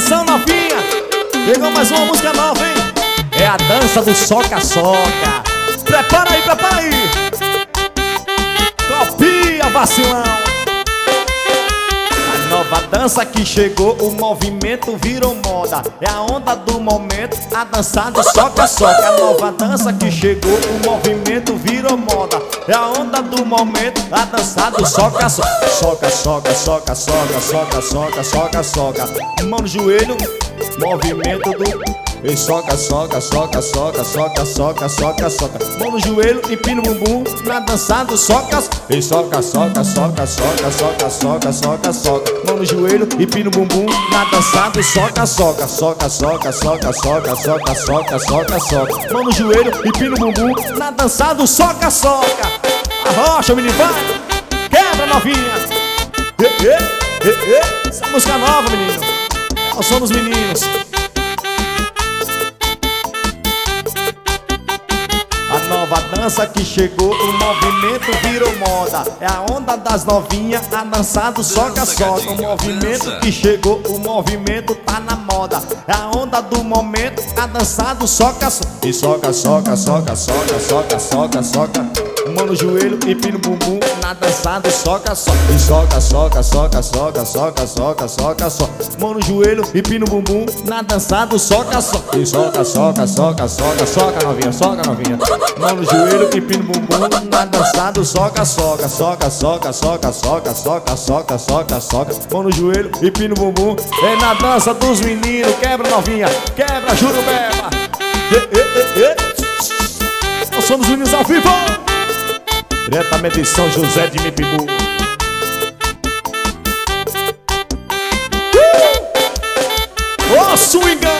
Atenção, novinha, chegou mais uma música nova, hein? É a dança do soca-soca. Prepara aí, prepara aí. Copia, vacilão. A nova dança que chegou, o movimento virou moda. É a onda do momento, a dança do soca-soca. A nova dança que chegou, o movimento virou moda. É a onda do momento, a dança do soca-soca. Soca, soca, soca, soca, soca, soca, soca, soca. Mão no joelho, movimento do... E soca, soca, soca, soca, soca, soca, soca, soca. Mão no joelho, empina o bumbum na dança do soca. E soca, soca, soca, soca, soca, soca, soca, soca. Mão no joelho, empina o bumbum na dança do soca, soca. Soca, soca, soca, soca, soca, soca, soca, soca. Mão no joelho, empina o bumbum na dança do soca, soca. Arrocha, menino, vai! Quebra, novinha! Essa música nova, menino. Nós somos meninos. A nova dança que chegou, o movimento virou moda. É a onda das novinhas, a dança do soca-soca. O movimento que chegou, o movimento tá na moda. É a onda do momento, a dança do soca-soca. E soca, soca, soca, soca, soca, soca, soca. Mão no joelho, empina o bumbum na dança do soca-soca. E soca, soca, soca, soca, soca, soca, soca, soca. Mão no joelho, empina o bumbum na dança do soca-soca. E soca, soca, soca, soca, soca, novinha, soca, novinha. Mão no joelho, empina o bumbum na dança do soca-soca. Soca, soca, soca, soca, soca, soca, soca, soca. Mão no joelho, empina o bumbum. É na dança dos meninos. Quebra, novinha, quebra, jurubeba. Nós somos meninos ao vivo. Diretamente de São José de Mipibu. Ô, swingão!